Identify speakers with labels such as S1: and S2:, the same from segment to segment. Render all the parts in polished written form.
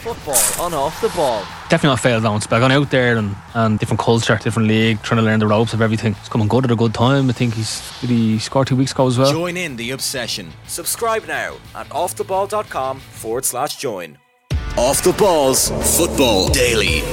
S1: Football on Off the Ball.
S2: Definitely not failed down. But gone out there and different culture, different league, trying to learn the ropes of everything. He's coming good at a good time. I think did he score 2 weeks ago as well?
S1: Join in the obsession. Subscribe now at offtheball.com/join. Off the Balls Football Daily.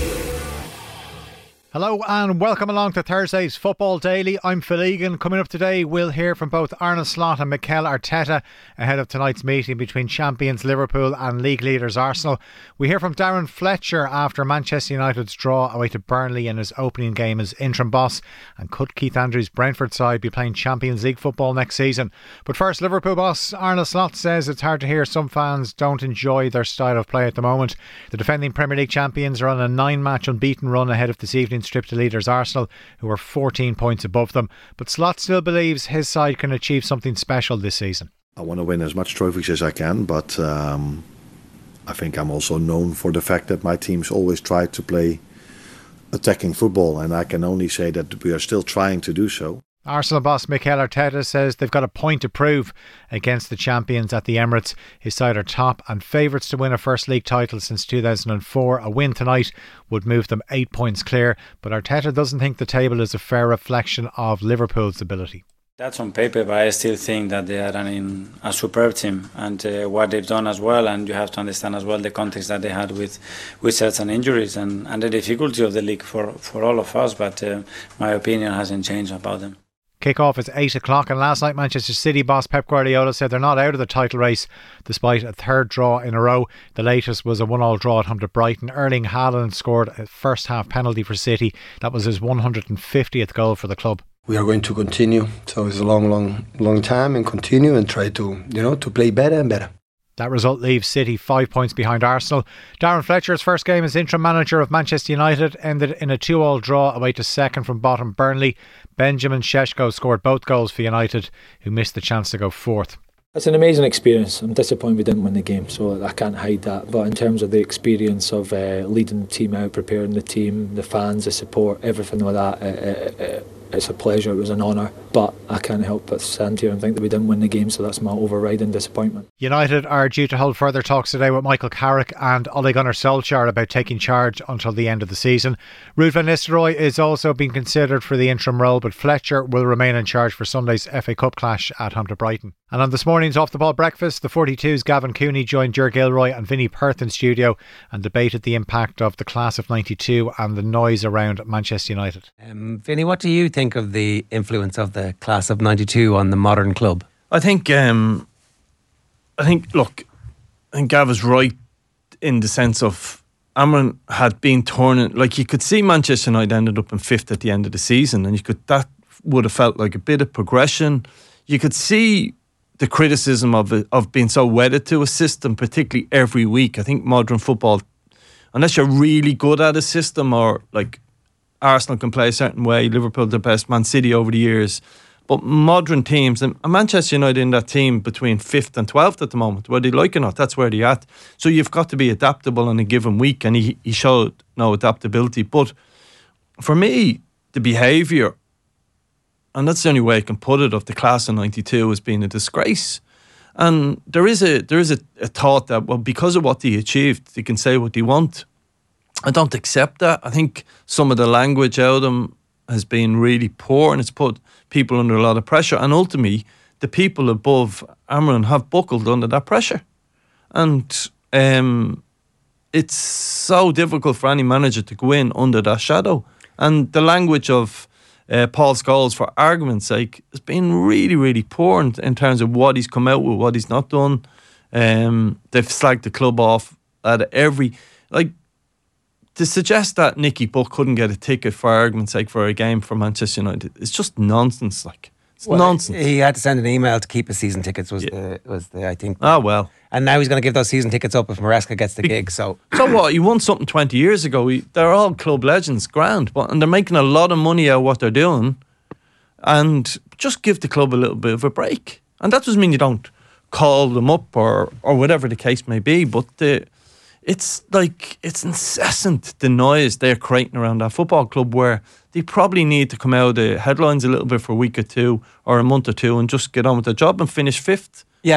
S3: Hello and welcome along to Thursday's Football Daily. I'm Phil Egan. Coming up today, we'll hear from both Arne Slot and Mikel Arteta ahead of tonight's meeting between champions Liverpool and league leaders Arsenal. We hear from Darren Fletcher after Manchester United's draw away to Burnley in his opening game as interim boss. And could Keith Andrews' Brentford side be playing Champions League football next season? But first, Liverpool boss Arne Slot says it's hard to hear some fans don't enjoy their style of play at the moment. The defending Premier League champions are on a 9-match unbeaten run ahead of this evening's trip to leaders Arsenal, who are 14 points above them. But Slot still believes his side can achieve something special this season.
S4: I want to win as much trophies as I can, but I think I'm also known for the fact that my teams always try to play attacking football, and I can only say that we are still trying to do so.
S3: Arsenal boss Mikel Arteta says they've got a point to prove against the champions at the Emirates. His side are top and favourites to win a first league title since 2004. A win tonight would move them 8 points clear, but Arteta doesn't think the table is a fair reflection of Liverpool's ability.
S5: That's on paper, but I still think that they are running a superb team, and what they've done as well. And you have to understand as well the context that they had with certain injuries and the difficulty of the league for all of us. But my opinion hasn't changed about them.
S3: Kick-off is 8 o'clock, and last night Manchester City boss Pep Guardiola said they're not out of the title race despite a third draw in a row. The latest was a 1-1 draw at home to Brighton. Erling Haaland scored a first half penalty for City. That was his 150th goal for the club.
S6: We are going to continue, so it's a long time, and continue and try to play better and better.
S3: That result leaves City 5 points behind Arsenal. Darren Fletcher's first game as interim manager of Manchester United ended in a 2-2 draw away to second from bottom Burnley. Benjamin Šeško scored both goals for United, who missed the chance to go fourth.
S7: It's an amazing experience. I'm disappointed we didn't win the game, so I can't hide that. But in terms of the experience of leading the team out, preparing the team, the fans, the support, everything like that, it's a pleasure, it was an honour, but I can't help but stand here and think that we didn't win the game, so that's my overriding disappointment.
S3: United are due to hold further talks today with Michael Carrick and Ole Gunnar Solskjaer about taking charge until the end of the season. Ruud van Nistelrooy is also being considered for the interim role, but Fletcher will remain in charge for Sunday's FA Cup clash at home to Brighton. And on this morning's Off the Ball breakfast, the 42's Gavin Cooney joined Ger Gilroy and Vinnie Perth in studio and debated the impact of the class of 92 and the noise around Manchester United.
S8: Vinnie, what do you think of the influence of the class of 92 on the modern club?
S9: I think Gav is right in the sense of Amran had been torn. Like, you could see Manchester United ended up in fifth at the end of the season, and that would have felt like a bit of progression. You could see the criticism of being so wedded to a system, particularly every week. I think modern football, unless you're really good at a system, or like Arsenal can play a certain way, Liverpool the best, Man City over the years, but modern teams, and Manchester United in that team between 5th and 12th at the moment, whether they like it or not, that's where they're at. So you've got to be adaptable in a given week, and he showed no adaptability. But for me, the behaviour, and that's the only way I can put it, of the class of 92 as being a disgrace. And there is a thought that, well, because of what they achieved, they can say what they want. I don't accept that. I think some of the language out of them has been really poor, and it's put people under a lot of pressure. And ultimately, the people above Amran have buckled under that pressure. And it's so difficult for any manager to go in under that shadow. And the language of Paul Scholes, for argument's sake, has been really, really poor in terms of what he's come out with, what he's not done. They've slagged the club off at every... To suggest that Nicky Butt couldn't get a ticket, for argument's sake, for a game for Manchester United, it's just nonsense. It's nonsense.
S8: He had to send an email to keep his season tickets. Was the I think.
S9: Ah, well.
S8: And now he's going to give those season tickets up if Maresca gets the gig. So
S9: what? He won something 20 years ago. They're all club legends, grand, and they're making a lot of money out of what they're doing. And just give the club a little bit of a break. And that doesn't mean you don't call them up or whatever the case may be, but it's incessant, the noise they're creating around that football club, where they probably need to come out of the headlines a little bit for a week or two or a month or two and just get on with the job and finish fifth.
S8: Yeah.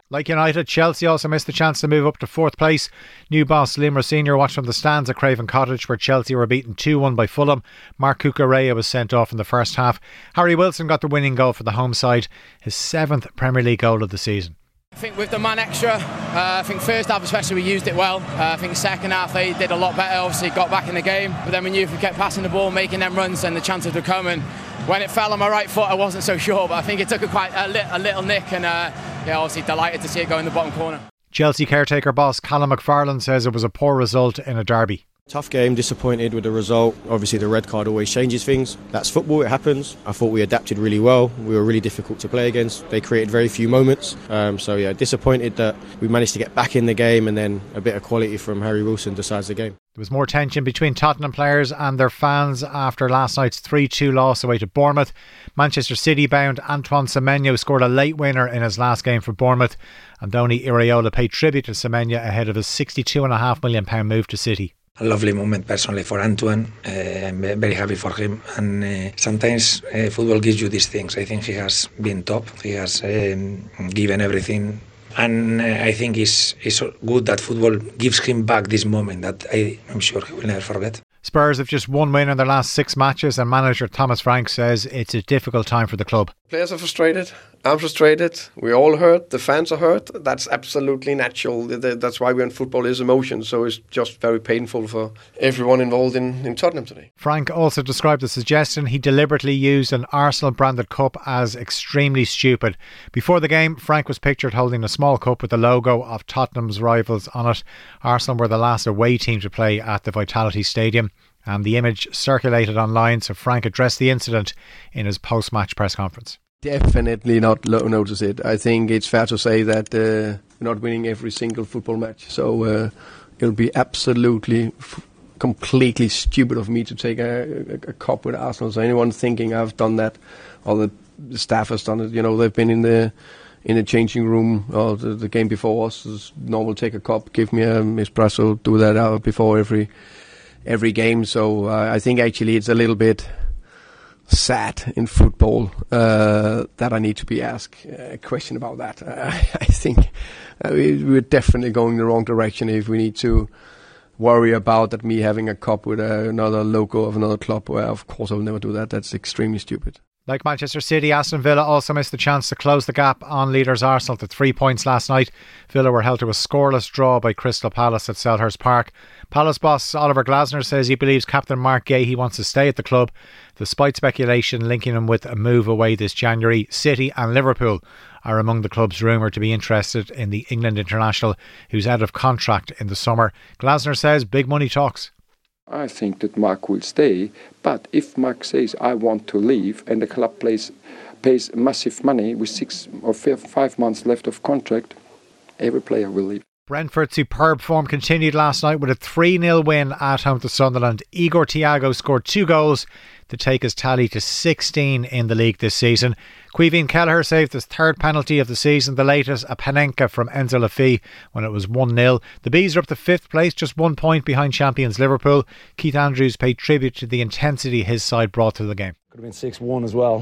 S3: Like United, Chelsea also missed the chance to move up to 4th place. New boss Liam Rosenior watched from the stands at Craven Cottage, where Chelsea were beaten 2-1 by Fulham. Mark Cucurella was sent off in the first half. Harry Wilson got the winning goal for the home side, his 7th Premier League goal of the season.
S10: I think with the man extra, I think first half especially we used it well. I think second half they did a lot better, obviously got back in the game, but then we knew if we kept passing the ball, making them runs, then the chances would come. And when it fell on my right foot I wasn't so sure, but I think it took a little nick, and obviously delighted to see it go in the bottom corner.
S3: Chelsea caretaker boss Callum McFarlane says it was a poor result in a derby.
S11: Tough game, disappointed with the result. Obviously the red card always changes things. That's football, it happens. I thought we adapted really well. We were really difficult to play against. They created very few moments. Disappointed that we managed to get back in the game, and then a bit of quality from Harry Wilson decides the game.
S3: There was more tension between Tottenham players and their fans after last night's 3-2 loss away to Bournemouth. Manchester City bound Antoine Semenyo scored a late winner in his last game for Bournemouth. Andoni Iraola paid tribute to Semenyo ahead of his £62.5 million move to City.
S12: A lovely moment personally for Antoine. I'm very happy for him, and sometimes football gives you these things. I think he has been top, he has given everything, and I think it's good that football gives him back this moment that I'm sure he will never forget.
S3: Spurs have just one win in their last 6 matches, and manager Thomas Frank says it's a difficult time for the club.
S13: Players are frustrated, I'm frustrated, we're all hurt, the fans are hurt. That's absolutely natural. That's why we're in football, is emotion, so it's just very painful for everyone involved in Tottenham today.
S3: Frank also described the suggestion he deliberately used an Arsenal branded cup as extremely stupid. Before the game, Frank was pictured holding a small cup with the logo of Tottenham's rivals on it. Arsenal were the last away team to play at the Vitality Stadium, and the image circulated online, so Frank addressed the incident in his post-match press conference.
S13: Definitely not notice it. I think it's fair to say that we're not winning every single football match, so it'll be absolutely completely stupid of me to take a cup with Arsenal. So anyone thinking I've done that, or the staff has done it, they've been in the changing room or the game before us. It's normal, take a cup, give me an espresso, do that out before every game. So I think actually it's a little bit sad in football that I need to be asked a question about that. I think we're definitely going the wrong direction if we need to worry about that me having a cup with another logo of another club. Well, of course I will never do that. That's extremely stupid.
S3: Like Manchester City, Aston Villa also missed the chance to close the gap on leaders Arsenal to 3 points last night. Villa were held to a scoreless draw by Crystal Palace at Selhurst Park. Palace boss Oliver Glasner says he believes captain Mark Gahey wants to stay at the club, despite speculation linking him with a move away this January. City and Liverpool are among the clubs rumoured to be interested in the England international, who's out of contract in the summer. Glasner says big money talks.
S14: I think that Mark will stay, but if Mark says I want to leave and the club pays massive money with 6 or 5 months left of contract, every player will leave.
S3: Brentford's superb form continued last night with a 3-0 win at home to Sunderland. Igor Thiago scored 2 goals to take his tally to 16 in the league this season. Caoimhín Kelleher saved his 3rd penalty of the season, the latest a Panenka from Enzo Laffi when it was 1-0. The Bees are up to 5th place, just 1 point behind champions Liverpool. Keith Andrews paid tribute to the intensity his side brought to the game.
S15: Could have been 6-1 as well.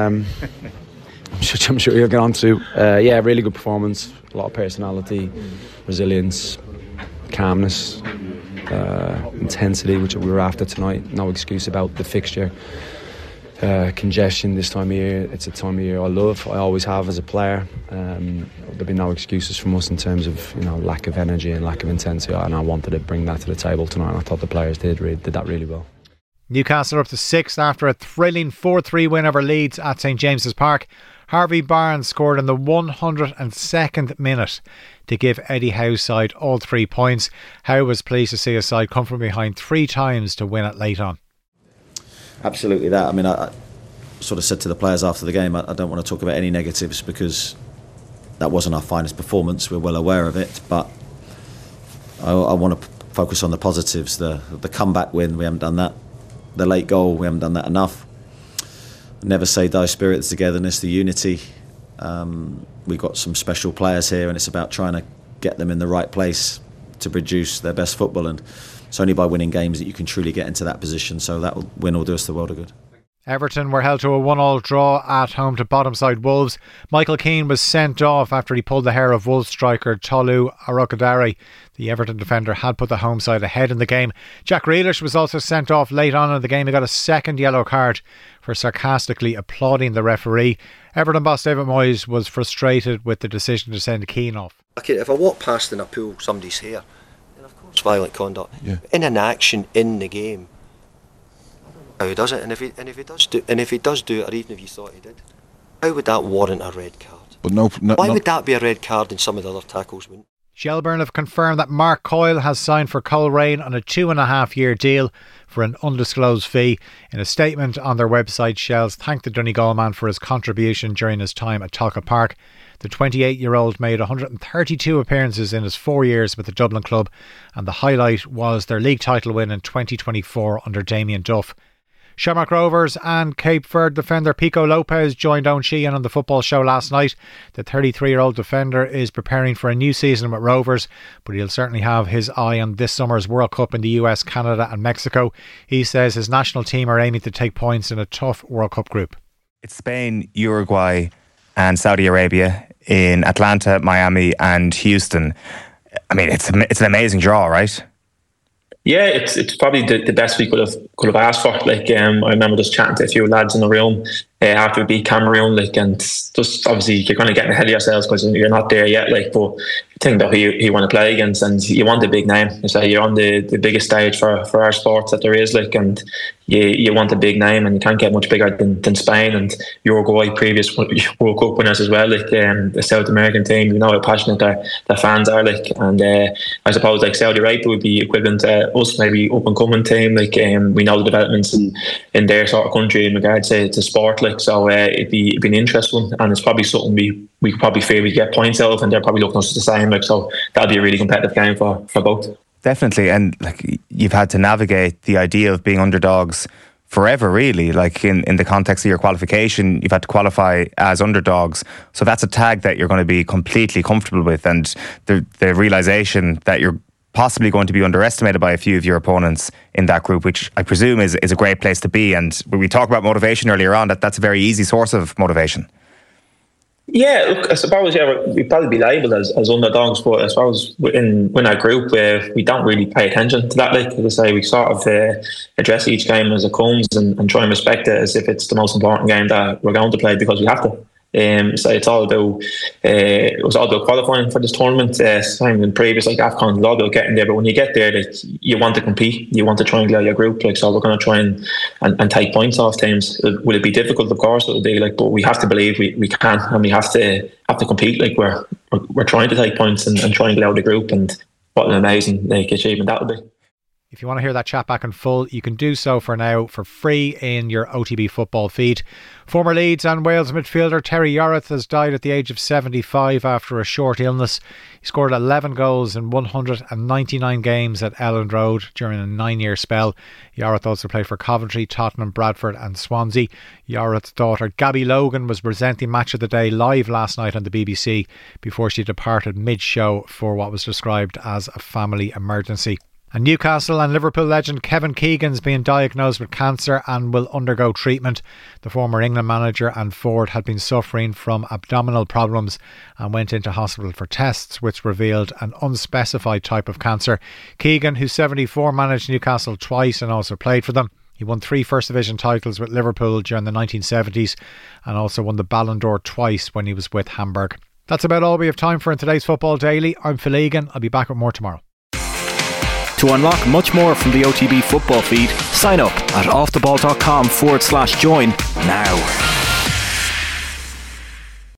S15: I'm sure you'll get on to. Really good performance, a lot of personality, resilience, calmness, intensity, which we were after tonight. No excuse about the fixture. Congestion this time of year, it's a time of year I love, I always have as a player. There'll be no excuses from us in terms of lack of energy and lack of intensity, and I wanted to bring that to the table tonight, and I thought the players did that really well.
S3: Newcastle are up to 6th after a thrilling 4-3 win over Leeds at St James's Park. Harvey Barnes scored in the 102nd minute to give Eddie Howe's side all 3 points. Howe was pleased to see his side come from behind 3 times to win it late on.
S16: Absolutely that. I mean, I sort of said to the players after the game, I don't want to talk about any negatives because that wasn't our finest performance. We're well aware of it, but I want to focus on the positives. The comeback win, we haven't done that. The late goal, we haven't done that enough. Never say die spirit, the togetherness, the unity. We've got some special players here, and it's about trying to get them in the right place to produce their best football, and it's only by winning games that you can truly get into that position, so that win will do us the world of good.
S3: Everton were held to a 1-1 draw at home to bottom-side Wolves. Michael Keane was sent off after he pulled the hair of Wolves striker Tolu Arokodare. The Everton defender had put the home side ahead in the game. Jack Grealish was also sent off late on in the game. He got a second yellow card for sarcastically applauding the referee. Everton boss David Moyes was frustrated with the decision to send Keane off.
S17: Okay, if I walk past and I pull somebody's hair, then of course violent conduct. Yeah. In an action in the game, how he does it, and if he does do it, or even if you thought he did, how would that warrant a red card?
S18: But
S17: why would that be a red card and some of the other tackles wouldn't?
S3: Shelbourne have confirmed that Mark Coyle has signed for Coleraine on a 2.5-year deal for an undisclosed fee. In a statement on their website, Shells thanked the Donegal man for his contribution during his time at Talca Park. The 28-year-old made 132 appearances in his 4 years with the Dublin club, and the highlight was their league title win in 2024 under Damien Duff. Shamrock Rovers and Cape Verde defender Pico Lopez joined Owen Sheehan on the football show last night. The 33-year-old defender is preparing for a new season with Rovers, but he'll certainly have his eye on this summer's World Cup in the US, Canada and Mexico. He says his national team are aiming to take points in a tough World Cup group.
S19: It's Spain, Uruguay and Saudi Arabia in Atlanta, Miami and Houston. I mean, it's an amazing draw, right?
S20: Yeah, it's probably the best we could have asked for. Like, I remember just chatting to a few lads in the room after we beat Cameroon, like, and just obviously you're kind of getting ahead of yourselves because you're not there yet. Like, but think about who you want to play against, and you want a big name. So you're on the biggest stage for our sports that there is, like, and you want a big name, and you can't get much bigger than Spain and Uruguay, previous World Cup winners as well, like the South American team. You know how passionate their fans are, like, and I suppose like Saudi Arabia would be equivalent to us, maybe up and coming team. Like, we know the developments in their sort of country in regards to sport, like, so it'd be an interesting one, and it's probably something we could probably feel we get points out of, and they're probably looking at us the same, like, so that'd be a really competitive game for both.
S19: Definitely, and like, you've had to navigate the idea of being underdogs forever, really. Like, in the context of your qualification, you've had to qualify as underdogs, so that's a tag that you're going to be completely comfortable with, and the realisation that you're possibly going to be underestimated by a few of your opponents in that group, which I presume is a great place to be. And when we talked about motivation earlier on, that's a very easy source of motivation.
S20: Yeah, look, I suppose we'd probably be labelled as underdogs, but I suppose in our group we don't really pay attention to that. Like I say, we sort of address each game as it comes and try and respect it as if it's the most important game that we're going to play, because we have to. So it's all about it was all about qualifying for this tournament. Same in previous, like AFCON, it's all about getting there. But when you get there, like, you want to compete, you want to triangulate your group. Like, so we're going to try and take points off teams. Will it be difficult? Of course, it'll be, like, but we have to believe we can, and we have to compete. Like, we're trying to take points and triangulate the group, and what an amazing achievement that would be.
S3: If you want to hear that chat back in full, you can do so for now for free in your OTB football feed. Former Leeds and Wales midfielder Terry Yorath has died at the age of 75 after a short illness. He scored 11 goals in 199 games at Elland Road during a 9-year spell. Yorath also played for Coventry, Tottenham, Bradford and Swansea. Yorath's daughter Gabby Logan was presenting Match of the Day live last night on the BBC before she departed mid-show for what was described as a family emergency. And Newcastle and Liverpool legend Kevin Keegan's been diagnosed with cancer and will undergo treatment. The former England manager and forward had been suffering from abdominal problems and went into hospital for tests which revealed an unspecified type of cancer. Keegan, who's 74, managed Newcastle twice and also played for them. He won 3 First Division titles with Liverpool during the 1970s and also won the Ballon d'Or twice when he was with Hamburg. That's about all we have time for in today's Football Daily. I'm Phil Egan. I'll be back with more tomorrow.
S1: To unlock much more from the OTB football feed, sign up at offtheball.com/join now.